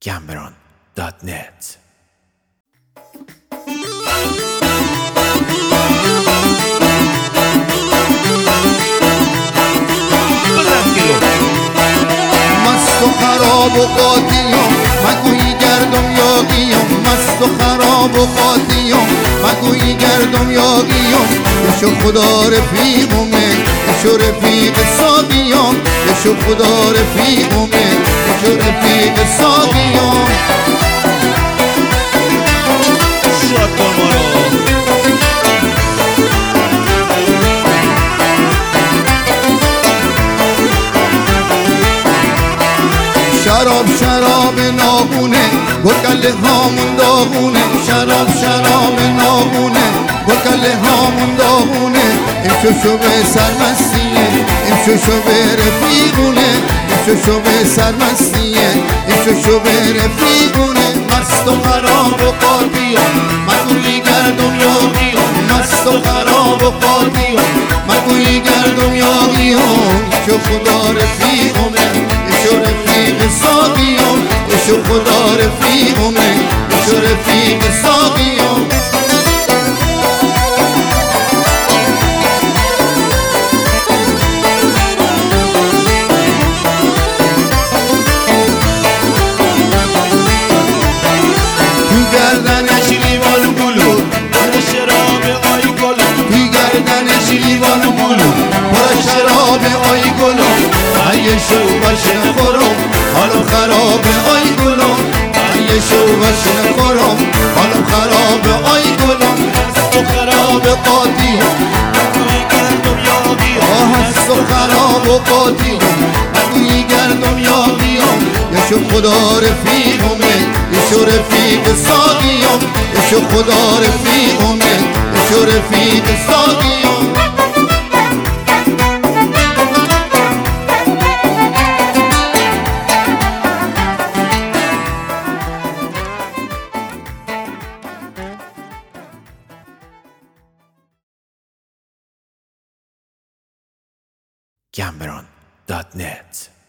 gambron.net. مست و خراب و قاطیم مگویی گردم یاقیم، مست و خراب و قاطیم مگویی گردم یاقیم. یشو خدا رفیقمه یشو رفیق ساقیم، یشو خدا رفیقمه یشو رفیق ساقیم. شاد کن ما رو. شراب شراب ناخونه گلگله هامون داغونه، شراب شراب ناخونه گلگله هامون داغونه. امشو به سرمستیه امشو به رفیقونه، امشو به سرمستیه امشو به رفیقونه. مست و خراب و قاطیم مگویی گردم یاقیم، مست و خراب و قاطیم مگویی گردم یاقیم. امشو خدا رفیقونه یشو رفیق ساقیم، یشو خدا رفیقمه یشو رفیق ساقیم. تو گردنش لیوان و گلو پر شراب آی گلو، تو گردنش لیوان و گلو پر شراب آی گلو. ای شو باشه خورم حالم خراب آی گلو، ای شو باشه خورم حالم خراب آی گلو. مست و خراب قاطی مگویی گردم یاقیم، هست و خراب و قاطی مگویی گردم یاقیم. یشو خدا رفیقمه یشو رفیق ساقیم، یشو خدا رفیقمه یشو رفیق ساقیم. gambron.net.